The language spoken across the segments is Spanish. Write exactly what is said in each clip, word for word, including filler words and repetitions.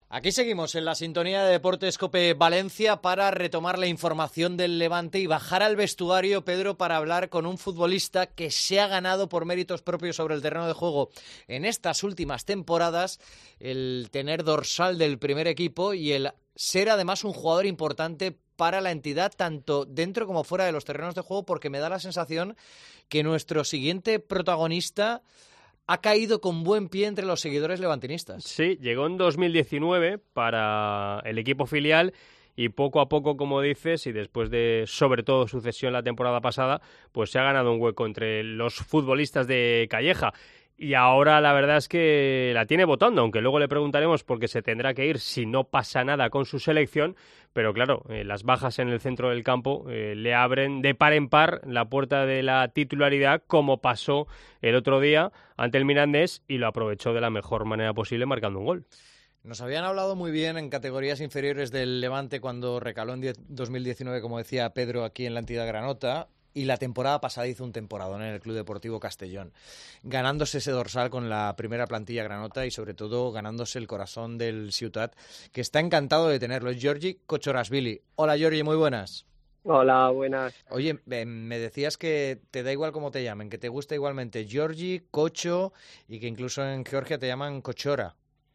Aquí seguimos en la sintonía de Deportes COPE Valencia para retomar la información del Levante y bajar al vestuario, Pedro, para hablar con un futbolista que se ha ganado por méritos propios sobre el terreno de juego en estas últimas temporadas el tener dorsal del primer equipo y el ser además un jugador importante para la entidad tanto dentro como fuera de los terrenos de juego, porque me da la sensación que nuestro siguiente protagonista ha caído con buen pie entre los seguidores levantinistas. Sí, llegó en dos mil diecinueve para el equipo filial y poco a poco, como dices, y después de, sobre todo, su cesión la temporada pasada, pues se ha ganado un hueco entre los futbolistas de Calleja. Y ahora la verdad es que la tiene votando, aunque luego le preguntaremos por qué se tendrá que ir si no pasa nada con su selección. Pero claro, eh, las bajas en el centro del campo eh, le abren de par en par la puerta de la titularidad, como pasó el otro día ante el Mirandés, y lo aprovechó de la mejor manera posible marcando un gol. Nos habían hablado muy bien en categorías inferiores del Levante cuando recaló en dos mil diecinueve, como decía Pedro, aquí en la entidad granota. Y la temporada pasada hizo un temporadón en el Club Deportivo Castellón, ganándose ese dorsal con la primera plantilla granota y sobre todo ganándose el corazón del Ciutat, que está encantado de tenerlo. Es Giorgi Kochorashvili. Hola Giorgi, muy buenas. Hola, buenas. Oye, me decías que te da igual cómo te llamen, que te gusta igualmente Giorgi, Kocho y que incluso en Georgia te llaman Kochora.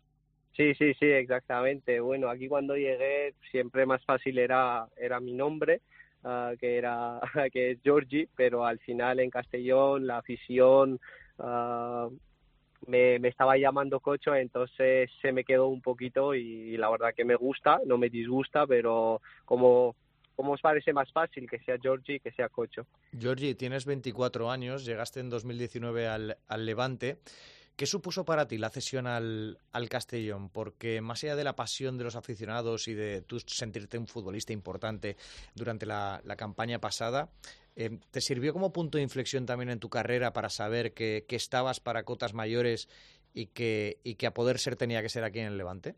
Sí, sí, sí, exactamente. Bueno, aquí cuando llegué siempre más fácil era, era mi nombre. Uh, que era que es Giorgi, pero al final en Castellón la afición uh, me, me estaba llamando Cocho, entonces se me quedó un poquito y, y la verdad que me gusta, no me disgusta, pero como, como os parece más fácil que sea Giorgi que sea Cocho. Giorgi, tienes veinticuatro años, llegaste en dos mil diecinueve al, al Levante. ¿Qué supuso para ti la cesión al, al Castellón? Porque más allá de la pasión de los aficionados y de tú sentirte un futbolista importante durante la, la campaña pasada, eh, ¿te sirvió como punto de inflexión también en tu carrera para saber que, que estabas para cotas mayores y que, y que a poder ser tenía que ser aquí en el Levante?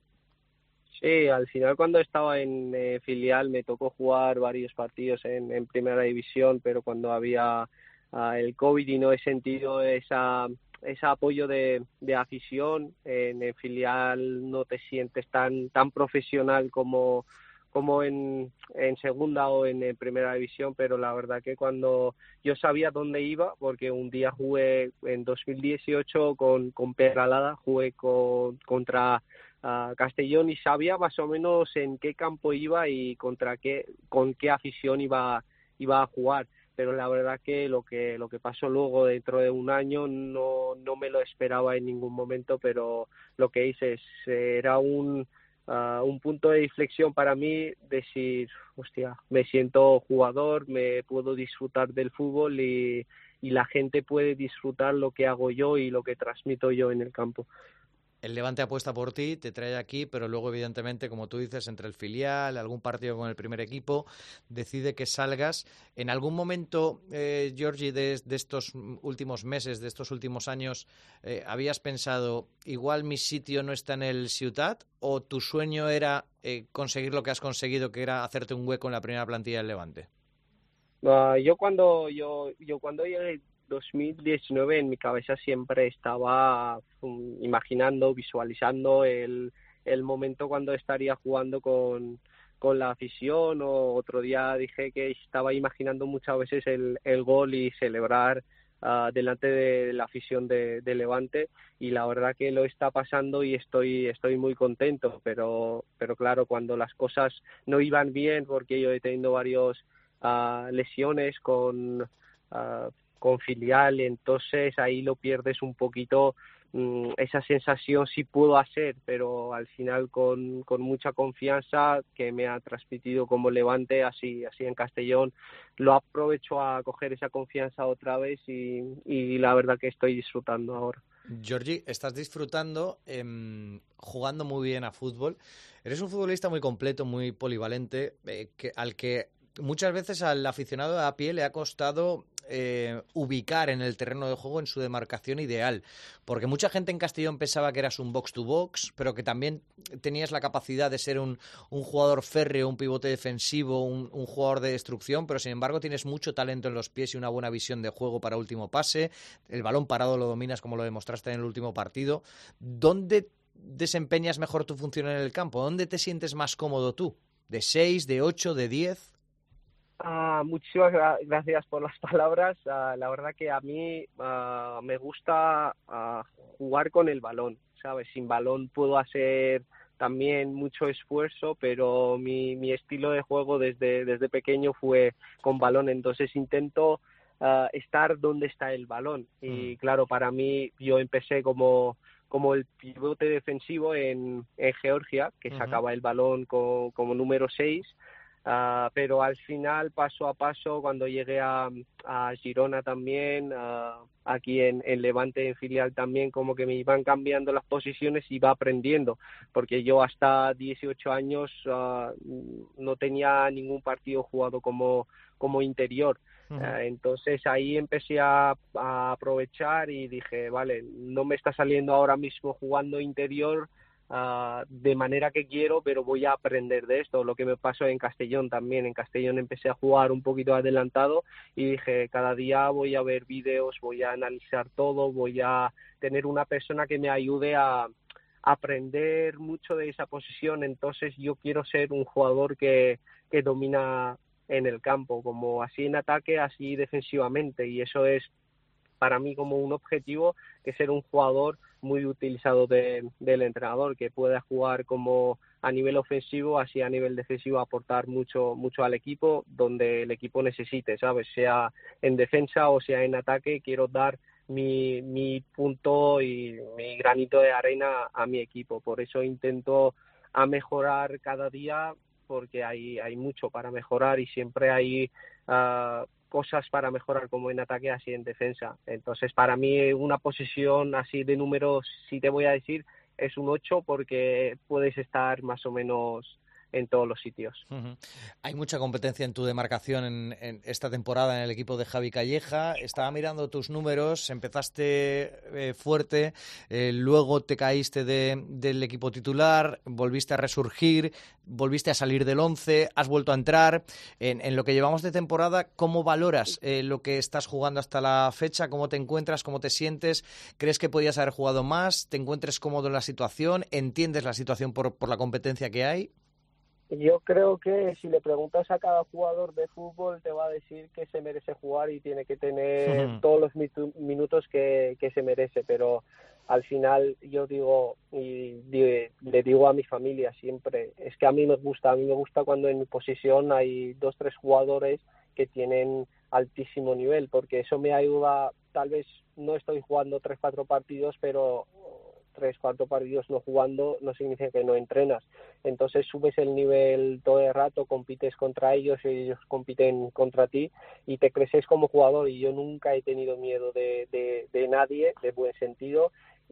Sí, al final cuando estaba en eh, filial me tocó jugar varios partidos en, en primera división, pero cuando había uh, el COVID y no he sentido esa... ese apoyo de, de afición en el filial no te sientes tan tan profesional como como en, en segunda o en, en primera división, pero la verdad que cuando yo sabía dónde iba, porque un día jugué en dos mil dieciocho con, con Peralada, jugué con, contra uh, Castellón y sabía más o menos en qué campo iba y contra qué con qué afición iba iba a jugar. Pero la verdad que lo que lo que pasó luego dentro de un año no no me lo esperaba en ningún momento, pero lo que hice es, era un uh, un punto de inflexión para mí, decir, hostia, me siento jugador, me puedo disfrutar del fútbol y, y la gente puede disfrutar lo que hago yo y lo que transmito yo en el campo. El Levante apuesta por ti, te trae aquí, pero luego, evidentemente, como tú dices, entre el filial, algún partido con el primer equipo, decide que salgas. En algún momento, eh, Giorgi, de, de estos últimos meses, de estos últimos años, eh, ¿habías pensado, igual mi sitio no está en el Ciutat? ¿O tu sueño era eh, conseguir lo que has conseguido, que era hacerte un hueco en la primera plantilla del Levante? Uh, yo cuando yo yo cuando llegué dos mil diecinueve en mi cabeza siempre estaba um, imaginando, visualizando el, el momento cuando estaría jugando con, con la afición, o otro día dije que estaba imaginando muchas veces el, el gol y celebrar uh, delante de la afición de, de Levante, y la verdad que lo está pasando y estoy estoy muy contento, pero pero claro, cuando las cosas no iban bien, porque yo he tenido varios uh, lesiones con uh, con filial, entonces ahí lo pierdes un poquito, mmm, esa sensación sí puedo hacer, pero al final con, con mucha confianza que me ha transmitido como Levante, así así en Castellón, lo aprovecho a coger esa confianza otra vez y, y la verdad que estoy disfrutando ahora. Giorgi, estás disfrutando, eh, jugando muy bien a fútbol. Eres un futbolista muy completo, muy polivalente, eh, que, al que muchas veces al aficionado a pie le ha costado eh, ubicar en el terreno de juego en su demarcación ideal, porque mucha gente en Castellón pensaba que eras un box to box, pero que también tenías la capacidad de ser un, un jugador férreo, un pivote defensivo, un, un jugador de destrucción, pero sin embargo tienes mucho talento en los pies y una buena visión de juego para último pase. El balón parado lo dominas, como lo demostraste en el último partido. ¿Dónde desempeñas mejor tu función en el campo? ¿Dónde te sientes más cómodo tú? ¿De seis, de ocho, de diez? Ah, muchísimas gra- gracias por las palabras. Ah, la verdad que a mí ah, me gusta ah, jugar con el balón, ¿sabes? Sin balón puedo hacer también mucho esfuerzo, pero mi, mi estilo de juego desde, desde pequeño fue con balón, entonces intento ah, estar donde está el balón. Y claro, para mí yo empecé como, como el pivote defensivo en, en Georgia, que Uh-huh. sacaba el balón co- como número seis. Uh, pero al final, paso a paso, cuando llegué a, a Girona también, uh, aquí en, en Levante, en filial también, como que me iban cambiando las posiciones y iba aprendiendo, porque yo hasta dieciocho años uh, no tenía ningún partido jugado como, como interior. Uh-huh. Uh, entonces ahí empecé a, a aprovechar y dije, vale, no me está saliendo ahora mismo jugando interior Uh, de manera que quiero, pero voy a aprender de esto. Lo que me pasó en Castellón también. En Castellón empecé a jugar un poquito adelantado y dije, cada día voy a ver vídeos, voy a analizar todo, voy a tener una persona que me ayude a aprender mucho de esa posición. Entonces yo quiero ser un jugador que, que domina en el campo, como así en ataque, así defensivamente, y eso es para mí como un objetivo, que ser un jugador muy utilizado de, del entrenador, que pueda jugar como a nivel ofensivo, así a nivel defensivo aportar mucho mucho al equipo donde el equipo necesite, ¿sabes? Sea en defensa o sea en ataque, quiero dar mi, mi punto y mi granito de arena a mi equipo. Por eso intento a mejorar cada día, porque hay, hay mucho para mejorar y siempre hay uh, cosas para mejorar, como en ataque así en defensa. Entonces para mí una posición así de números, si te voy a decir, es un ocho, porque puedes estar más o menos en todos los sitios. Uh-huh. Hay mucha competencia en tu demarcación en, en esta temporada en el equipo de Javi Calleja. Estaba mirando tus números, empezaste eh, fuerte, eh, luego te caíste de, del equipo titular, volviste a resurgir, volviste a salir del once, has vuelto a entrar. En, en lo que llevamos de temporada, ¿cómo valoras eh, lo que estás jugando hasta la fecha? ¿Cómo te encuentras? ¿Cómo te sientes? ¿Crees que podías haber jugado más? ¿Te encuentres cómodo en la situación? ¿Entiendes la situación por, por la competencia que hay? Yo creo que si le preguntas a cada jugador de fútbol te va a decir que se merece jugar y tiene que tener uh-huh. todos los mitu- minutos que, que se merece, pero al final yo digo y di, le digo a mi familia siempre, es que a mí me gusta, a mí me gusta cuando en mi posición hay dos, tres jugadores que tienen altísimo nivel, porque eso me ayuda. Tal vez no estoy jugando tres, cuatro partidos, pero tres, cuatro partidos no jugando no significa que no entrenas. Entonces subes el nivel todo el rato, compites contra ellos y ellos compiten contra ti y te creces como jugador. Y yo nunca he tenido miedo de, de, de nadie, de buen sentido.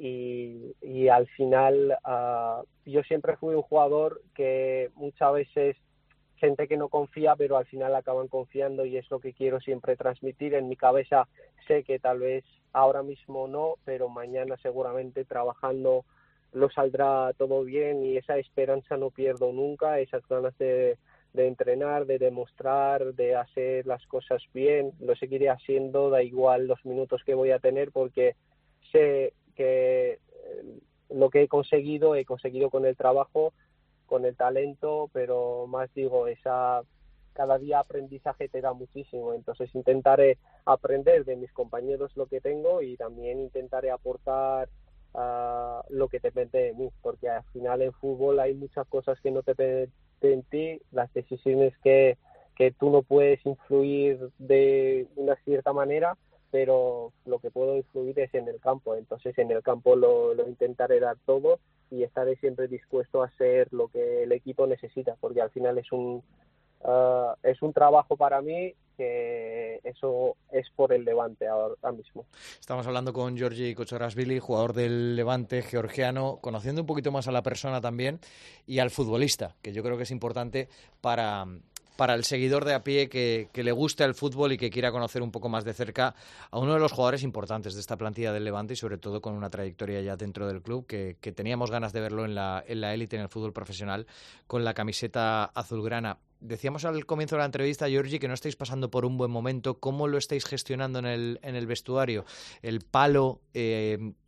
Y, y al final uh, yo siempre fui un jugador que muchas veces gente que no confía, pero al final acaban confiando, y es lo que quiero siempre transmitir. En mi cabeza sé que tal vez ahora mismo no, pero mañana seguramente trabajando lo saldrá todo bien, y esa esperanza no pierdo nunca, esas ganas de, de entrenar, de demostrar, de hacer las cosas bien, lo seguiré haciendo, da igual los minutos que voy a tener, porque sé que lo que he conseguido, he conseguido con el trabajo, con el talento, pero más digo, esa cada día aprendizaje te da muchísimo, entonces intentaré aprender de mis compañeros lo que tengo y también intentaré aportar uh, lo que depende de mí, porque al final en fútbol hay muchas cosas que no dependen de ti, las decisiones que, que tú no puedes influir de una cierta manera, pero lo que puedo influir es en el campo, entonces en el campo lo, lo intentaré dar todo y estaré siempre dispuesto a hacer lo que el equipo necesita, porque al final es un uh, es un trabajo para mí, que eso es por el Levante ahora mismo. Estamos hablando con Giorgi Kochorashvili, jugador del Levante georgiano, conociendo un poquito más a la persona también y al futbolista, que yo creo que es importante para... para el seguidor de a pie que, que le guste el fútbol y que quiera conocer un poco más de cerca a uno de los jugadores importantes de esta plantilla del Levante, y sobre todo con una trayectoria ya dentro del club, que, que teníamos ganas de verlo en la en la élite, en el fútbol profesional, con la camiseta azulgrana. Decíamos al comienzo de la entrevista, Giorgi, que no estáis pasando por un buen momento. ¿Cómo lo estáis gestionando en el, en el vestuario? El palo, eh,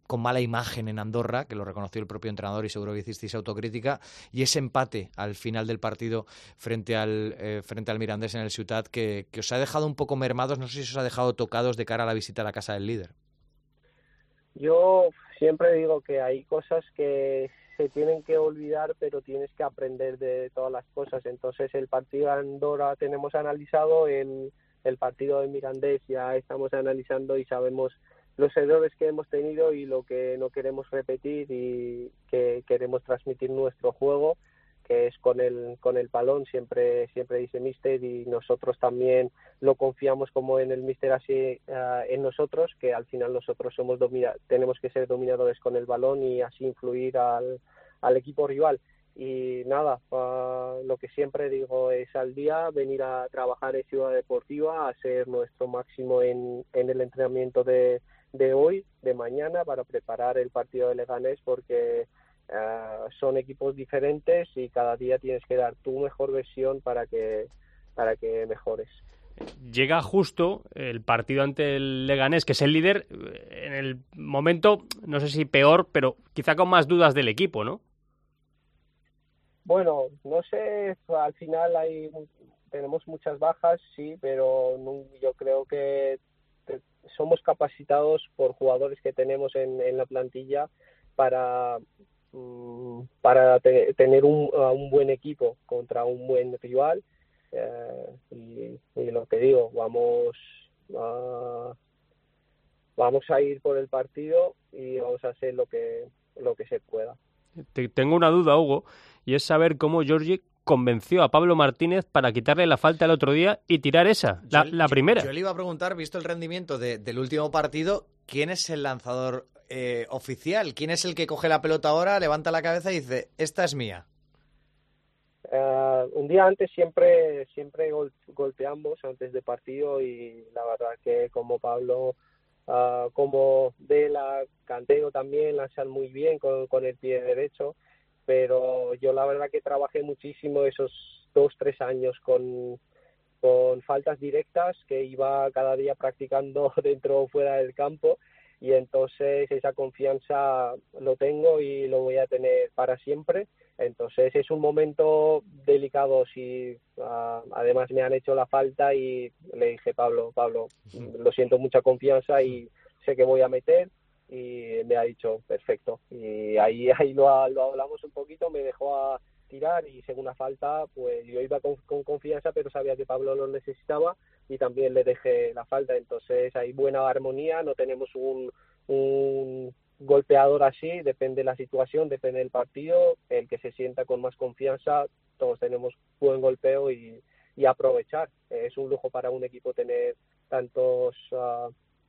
con mala imagen en Andorra, que lo reconoció el propio entrenador y seguro que hicisteis autocrítica, y ese empate al final del partido frente al eh, frente al Mirandés en el Ciutat, que, que os ha dejado un poco mermados, no sé si os ha dejado tocados de cara a la visita a la casa del líder. Yo siempre digo que hay cosas que se tienen que olvidar, pero tienes que aprender de todas las cosas. Entonces el partido de Andorra tenemos analizado, el, el partido de Mirandés ya estamos analizando y sabemos los errores que hemos tenido y lo que no queremos repetir y que queremos transmitir nuestro juego, que es con el con el balón, siempre siempre dice míster, y nosotros también lo confiamos como en el míster así uh, en nosotros, que al final nosotros somos domina, tenemos que ser dominadores con el balón y así influir al, al equipo rival. Y nada, uh, lo que siempre digo es al día, venir a trabajar en Ciudad Deportiva, hacer nuestro máximo en, en el entrenamiento de, de hoy, de mañana, para preparar el partido de Leganés, porque uh, son equipos diferentes y cada día tienes que dar tu mejor versión para que, para que mejores. Llega justo el partido ante el Leganés, que es el líder, en el momento, no sé si peor, pero quizá con más dudas del equipo, ¿no? Bueno, no sé, al final hay tenemos muchas bajas, sí, pero no, yo creo que te, somos capacitados por jugadores que tenemos en, en la plantilla para, um, para te, tener un, uh, un buen equipo contra un buen rival. Eh, y, y lo que digo, vamos a, vamos a ir por el partido y vamos a hacer lo que, lo que se pueda. Tengo una duda, Hugo, y es saber cómo Giorgi convenció a Pablo Martínez para quitarle la falta el otro día y tirar esa, la, yo, la primera. Yo, yo le iba a preguntar, visto el rendimiento de, del último partido, ¿quién es el lanzador eh, oficial? ¿Quién es el que coge la pelota ahora, levanta la cabeza y dice, esta es mía? Uh, un día antes siempre siempre gol, golpeamos antes de partido, y la verdad que como Pablo, uh, como De La, Cantero también lanzan muy bien con, con el pie derecho, pero yo la verdad que trabajé muchísimo esos dos, tres años con, con faltas directas, que iba cada día practicando dentro o fuera del campo, y entonces esa confianza lo tengo y lo voy a tener para siempre. Entonces es un momento delicado si uh, además me han hecho la falta, y le dije, Pablo, Pablo, lo siento, mucha confianza y sé que voy a meter, y me ha dicho, perfecto. Y ahí ahí lo, lo hablamos un poquito, me dejó a tirar, y según la falta, pues yo iba con, con confianza, pero sabía que Pablo lo necesitaba y también le dejé la falta. Entonces hay buena armonía, no tenemos un... un golpeador así, depende de la situación, depende del partido, el que se sienta con más confianza, todos tenemos buen golpeo y, y aprovechar. Es un lujo para un equipo tener tantos uh,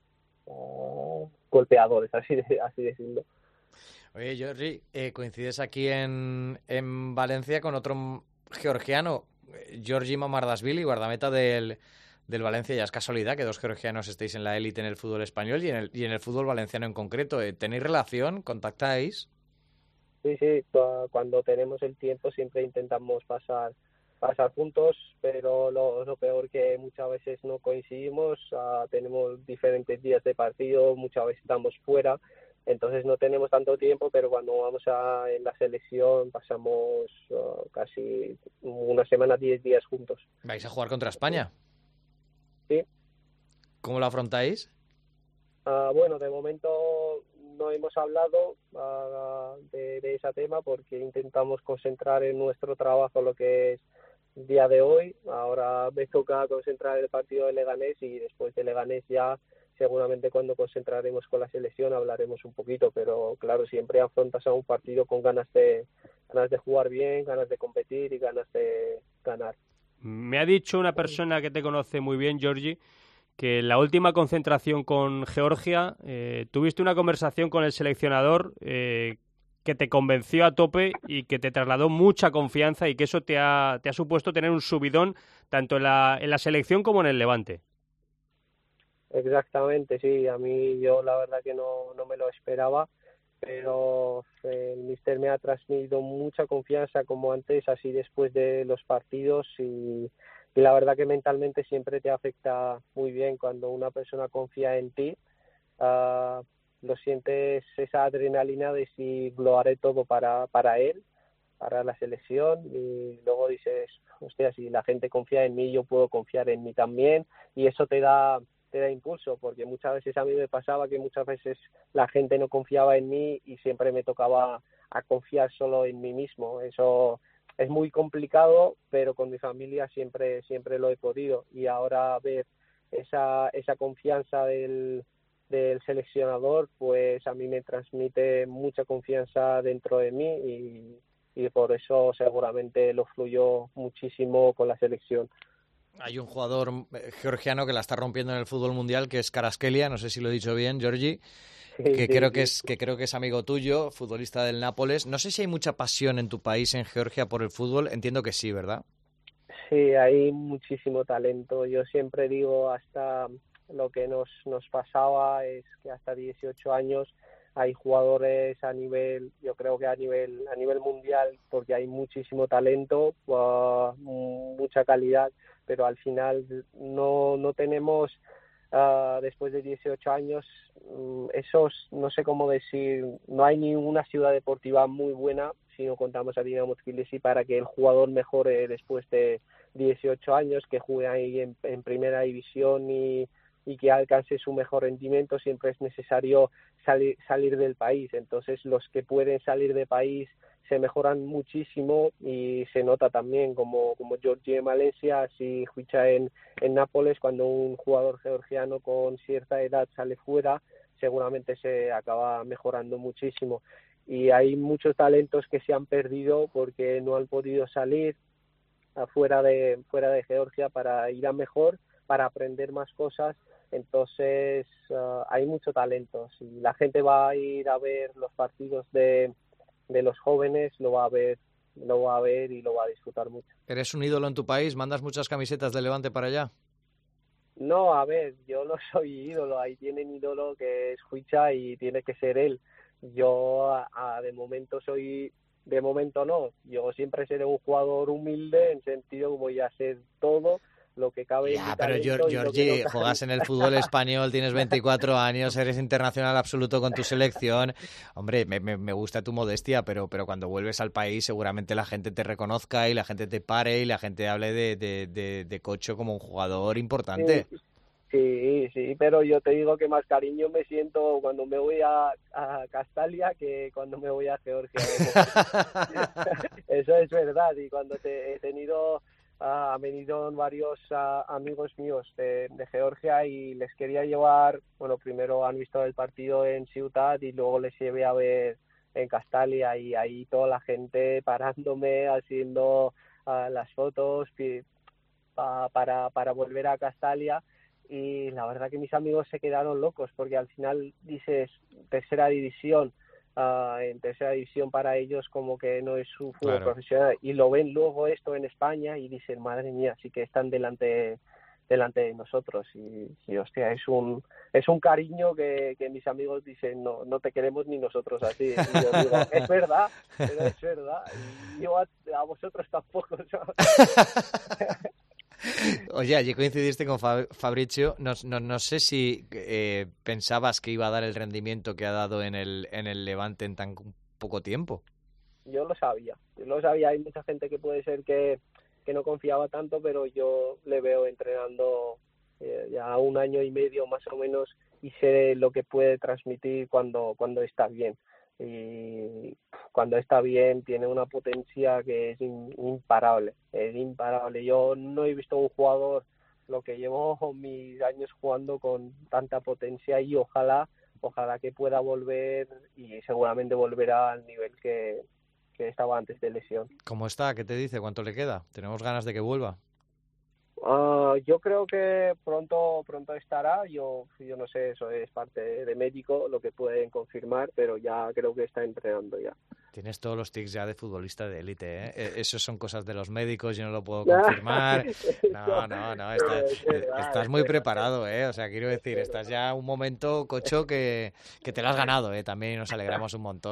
uh, golpeadores, así, de, así decirlo. Oye, Giorgi, eh, coincides aquí en, en Valencia con otro georgiano, Giorgi Mamardashvili, guardameta del... del Valencia. Ya es casualidad que dos georgianos estéis en la élite en el fútbol español y en el, y en el fútbol valenciano en concreto. ¿Tenéis relación? ¿Contactáis? Sí, sí, cuando tenemos el tiempo siempre intentamos pasar pasar juntos, pero lo, lo peor que muchas veces no coincidimos, uh, tenemos diferentes días de partido, muchas veces estamos fuera, entonces no tenemos tanto tiempo, pero cuando vamos a en la selección pasamos uh, casi una semana, diez días juntos. ¿Vais a jugar contra España? Sí. ¿Cómo lo afrontáis? Uh, bueno, de momento no hemos hablado uh, de, de ese tema, porque intentamos concentrar en nuestro trabajo lo que es el día de hoy. Ahora me toca concentrar el partido de Leganés, y después de Leganés ya seguramente cuando concentraremos con la selección hablaremos un poquito, pero claro, siempre afrontas a un partido con ganas de, ganas de jugar bien, ganas de competir y ganas de ganar. Me ha dicho una persona que te conoce muy bien, Giorgi, que en la última concentración con Georgia eh, tuviste una conversación con el seleccionador eh, que te convenció a tope y que te trasladó mucha confianza, y que eso te ha, te ha supuesto tener un subidón tanto en la, en la selección como en el Levante. Exactamente, sí, a mí yo la verdad que no, no me lo esperaba, pero el míster me ha transmitido mucha confianza como antes, así después de los partidos, y, y la verdad que mentalmente siempre te afecta muy bien cuando una persona confía en ti, uh, lo sientes esa adrenalina de si lo haré todo para, para él, para la selección, y luego dices, hostia, si la gente confía en mí, yo puedo confiar en mí también, y eso te da te da impulso, porque muchas veces a mí me pasaba que muchas veces la gente no confiaba en mí y siempre me tocaba a confiar solo en mí mismo. Eso es muy complicado, pero con mi familia siempre siempre lo he podido, y ahora ver esa esa confianza del del seleccionador, pues a mí me transmite mucha confianza dentro de mí, y, y por eso seguramente lo fluyó muchísimo con la selección. Hay un jugador georgiano que la está rompiendo en el fútbol mundial, que es Kvaratskhelia, no sé si lo he dicho bien, Georgi, Sí, que sí, creo sí. que es que creo que es amigo tuyo, futbolista del Nápoles. No sé si hay mucha pasión en tu país, en Georgia, por el fútbol. Entiendo que sí, ¿verdad? Sí, hay muchísimo talento. Yo siempre digo, hasta lo que nos, nos pasaba es que hasta dieciocho años hay jugadores a nivel, yo creo que a nivel a nivel mundial, porque hay muchísimo talento, uh, mucha calidad, pero al final no no tenemos uh, después de dieciocho años um, esos, no sé cómo decir, no hay ni una ciudad deportiva muy buena si no contamos a Dinamo Tbilisi para que el jugador mejore después de dieciocho años, que juegue ahí en, en primera división y y que alcance su mejor rendimiento. Siempre es necesario salir, salir del país. Entonces los que pueden salir de país se mejoran muchísimo, y se nota también como, como Giorgi en Valencia, así Huicha en, en Nápoles. Cuando un jugador georgiano con cierta edad sale fuera, seguramente se acaba mejorando muchísimo. Y hay muchos talentos que se han perdido porque no han podido salir afuera de, fuera de Georgia para ir a mejor, para aprender más cosas. Entonces uh, hay mucho talento. Si la gente va a ir a ver los partidos de, de los jóvenes, lo va a ver, lo va a ver y lo va a disfrutar mucho. ¿Eres un ídolo en tu país? ¿Mandas muchas camisetas de Levante para allá? No, a ver, yo no soy ídolo. Ahí tienen ídolo que es Huicha y tiene que ser él. Yo a, a, de momento soy, de momento no. Yo siempre seré un jugador humilde, en sentido que voy a hacer todo lo que cabe en mi Ya, pero talento. Georgi, No juegas en el fútbol español, tienes veinticuatro años, eres internacional absoluto con tu selección. Hombre, me, me, me gusta tu modestia, pero, pero cuando vuelves al país seguramente la gente te reconozca y la gente te pare y la gente hable de, de, de, de Cocho como un jugador importante. Sí, sí, sí, pero yo te digo que más cariño me siento cuando me voy a, a Castalia que cuando me voy a Georgia. Eso es verdad, y cuando te, he tenido... Uh, han venido varios uh, amigos míos de, de Georgia y les quería llevar, bueno, primero han visto el partido en Ciutat y luego les llevé a ver en Castalia, y ahí toda la gente parándome, haciendo uh, las fotos uh, para, para volver a Castalia, y la verdad que mis amigos se quedaron locos porque al final dices tercera división. Uh, en tercera división para ellos como que no es su fútbol claro. profesional, y lo ven luego esto en España y dicen, madre mía, sí que están delante delante de nosotros, y, y hostia, es un es un cariño que, que mis amigos dicen, no no te queremos ni nosotros así, y yo digo, es verdad, pero es verdad, y yo a, a vosotros tampoco, ¿no? Oye, allí coincidiste con Fabrizio. No, no, no sé si eh, pensabas que iba a dar el rendimiento que ha dado en el, en el Levante en tan poco tiempo. Yo lo sabía, yo lo sabía. Hay mucha gente que puede ser que, que no confiaba tanto, pero yo le veo entrenando eh, ya un año y medio más o menos, y sé lo que puede transmitir cuando, cuando está bien. Y cuando está bien tiene una potencia que es in, imparable, es imparable. Yo no he visto un jugador, lo que llevo mis años jugando, con tanta potencia, y ojalá, ojalá que pueda volver, y seguramente volverá al nivel que, que estaba antes de lesión. ¿Cómo está? ¿Qué te dice? ¿Cuánto le queda? Tenemos ganas de que vuelva. Uh, yo creo que pronto pronto estará. Yo yo no sé, eso es parte de, de médico lo que pueden confirmar, pero ya creo que está entrenando ya. Tienes todos los tics ya de futbolista de élite, ¿eh? Eso son cosas de los médicos, yo no lo puedo confirmar. No, no, no, estás, estás muy preparado, ¿eh? O sea, quiero decir, estás ya un momento, Cocho, que, que te lo has ganado, ¿eh? También nos alegramos un montón.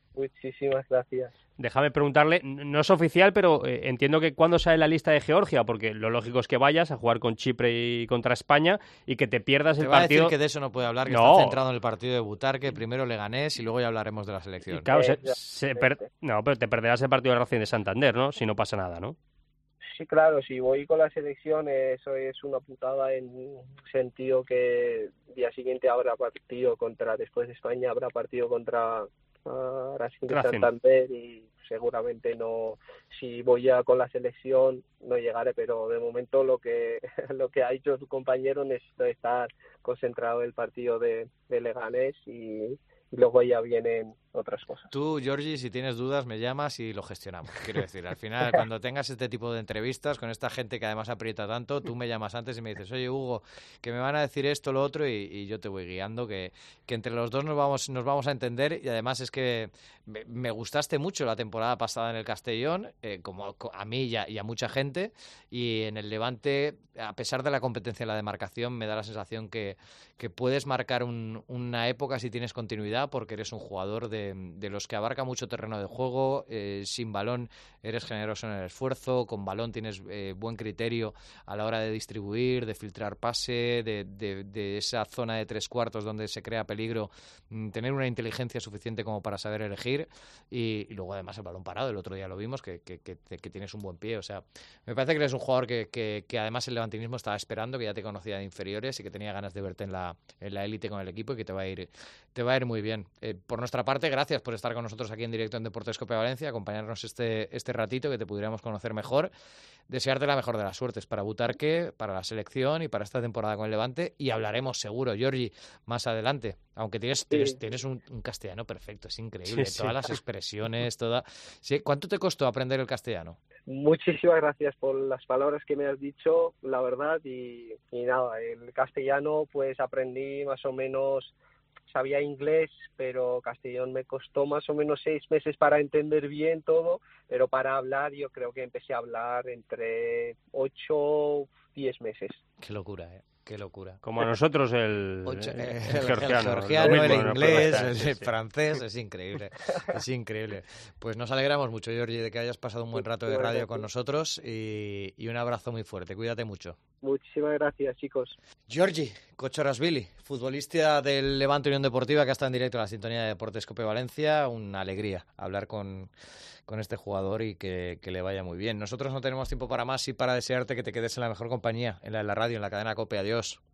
Muchísimas gracias. Déjame preguntarle, no es oficial, pero eh, entiendo que cuándo sale la lista de Georgia, porque lo lógico es que vayas a jugar con Chipre y contra España y que te pierdas te el va partido. A decir que de eso no puede hablar, que no. está centrado en el partido de Butarque, primero Leganés y luego ya hablaremos de la selección. Y claro, se, se per... no, pero te perderás el partido de Racing de Santander, ¿no? Si no pasa nada, ¿no? Sí, claro, si voy con la selección eso es una putada en sentido que día siguiente habrá partido contra, después de España habrá partido contra uh, Racing de Santander y seguramente no, si voy ya con la selección no llegaré, pero de momento lo que lo que ha hecho tu compañero necesito estar concentrado en el partido de, de Leganés y, y luego ya vienen otras cosas. Tú, Giorgi, si tienes dudas me llamas y lo gestionamos. Quiero decir, al final, cuando tengas este tipo de entrevistas con esta gente que además aprieta tanto, tú me llamas antes y me dices, oye, Hugo, que me van a decir esto, lo otro, y, y yo te voy guiando, que, que entre los dos nos vamos, nos vamos a entender. Y además es que me, me gustaste mucho la temporada pasada en el Castellón, eh, como a mí y a, y a mucha gente, y en el Levante, a pesar de la competencia en la demarcación, me da la sensación que, que puedes marcar un, una época si tienes continuidad, porque eres un jugador de De, de los que abarca mucho terreno de juego, eh, sin balón eres generoso en el esfuerzo, con balón tienes eh, buen criterio a la hora de distribuir, de filtrar pase, de, de, de esa zona de tres cuartos donde se crea peligro, mm, tener una inteligencia suficiente como para saber elegir y, y luego además el balón parado, el otro día lo vimos, que, que, que, que tienes un buen pie, o sea, me parece que eres un jugador que, que, que además el levantinismo estaba esperando, que ya te conocía de inferiores y que tenía ganas de verte en la en la élite con el equipo y que te va a ir, te va a ir muy bien. Eh, por nuestra parte, gracias por estar con nosotros aquí en directo en Deportes Cope Valencia, acompañarnos este, este ratito, que te pudiéramos conocer mejor. Desearte la mejor de las suertes para Butarque, para la selección y para esta temporada con el Levante. Y hablaremos seguro, Giorgi, más adelante. Aunque tienes, tienes, tienes un, un castellano perfecto, es increíble. Sí, sí. Todas las expresiones, toda... Sí, ¿cuánto te costó aprender el castellano? Muchísimas gracias por las palabras que me has dicho, la verdad. Y, y nada, el castellano pues aprendí más o menos... Sabía inglés, pero castellón me costó más o menos seis meses para entender bien todo, pero para hablar yo creo que empecé a hablar entre ocho, diez meses. Qué locura, ¿eh? Qué locura. Como a nosotros el, Ocho, el, el, el georgiano, el, georgiano, mismo, el inglés, no el sí, sí. francés, es increíble, es increíble. Pues nos alegramos mucho, Giorgi, de que hayas pasado un buen rato de radio con nosotros y, y un abrazo muy fuerte. Cuídate mucho. Muchísimas gracias, chicos. Giorgi Kochorashvili, futbolista del Levante Unión Deportiva, que ha estado en directo en la sintonía de Deportes Cope Valencia. Una alegría hablar con, con este jugador y que, que le vaya muy bien. Nosotros no tenemos tiempo para más y para desearte que te quedes en la mejor compañía, en la de la radio, en la cadena Cope. Adiós.